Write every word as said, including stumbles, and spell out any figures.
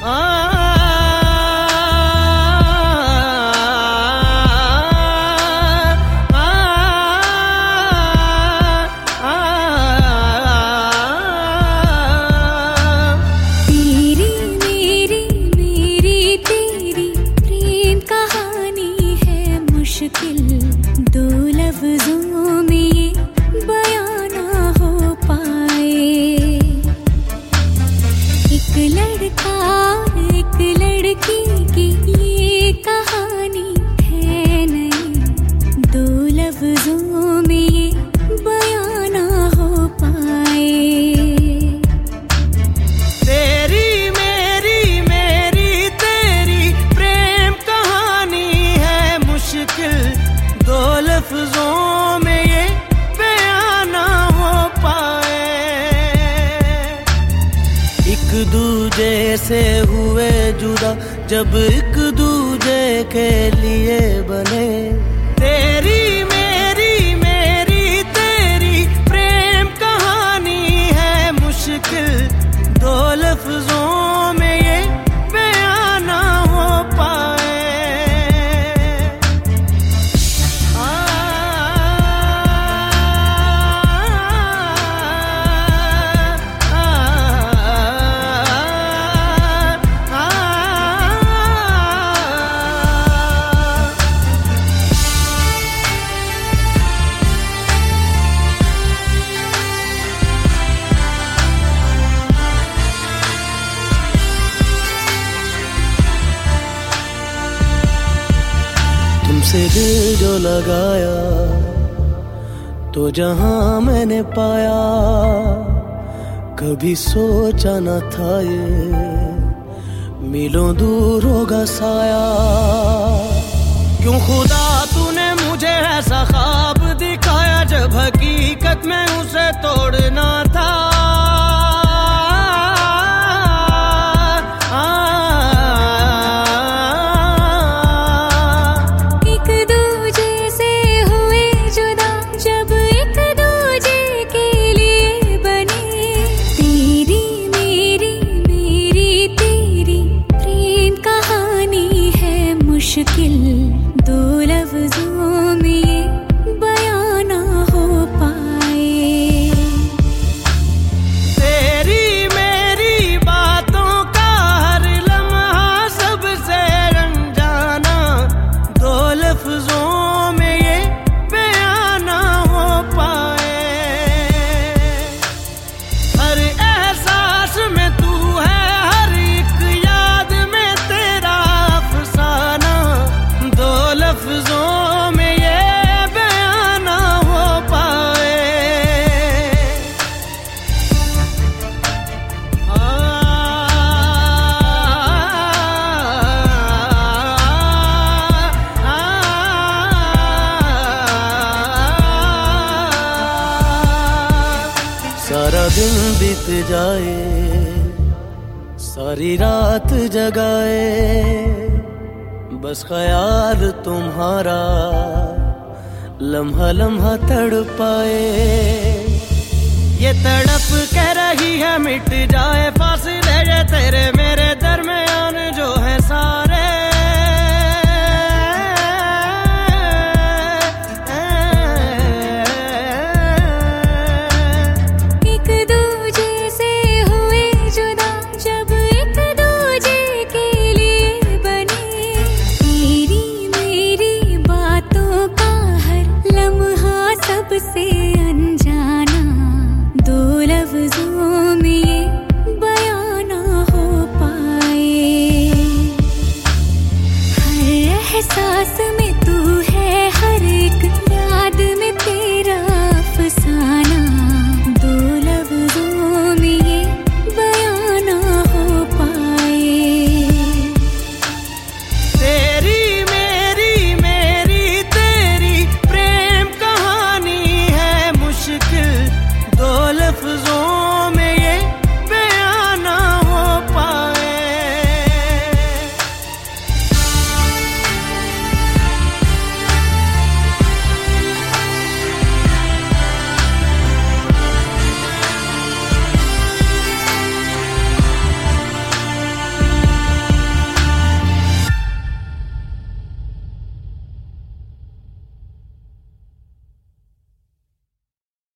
दो लफ्जों में ये बयां ना हो पाए। एक लड़का एक लड़की की ये कहानी है नहीं, दो लफ्जों में ये बयां ना हो पाए। तेरी मेरी मेरी तेरी प्रेम कहानी है मुश्किल, दो लफ्जों में ये बयां ना हो पाए। एक दूजे से हुए जुदा जब एक दूजे के लिए बने। तेरी मेरी मेरी तेरी प्रेम कहानी है मुश्किल, दो लफ्जों में ये बयां ना हो पाए। तुमसे दिल जो लगाया तो जहां मैंने पाया, कभी सोचा न था ये मीलों दूर होगा साया। क्यों खुदा तूने मुझे ऐसा ख्वाब दिखाया जब हकीकत में उसे तोड़ना था। मुश्किल दो लफ्जों में ये बयां ना हो पाए। तेरी मेरी बातों का हर लम्हा सबसे अनजाना, दो लफ्जों में ये बयां ना हो पाए। हर एहसास में तू है, हर एक याद में तेरा अफसाना, दो लफ्जों में ये बयां ना हो पाए। आ, आ, सारा दिन बीत जाए, सारी रात जगाए, बस ख्याल तुम्हारा लम्हा लम्हा तड़पाए। ये तड़प कह रही है मिट जाए फासला।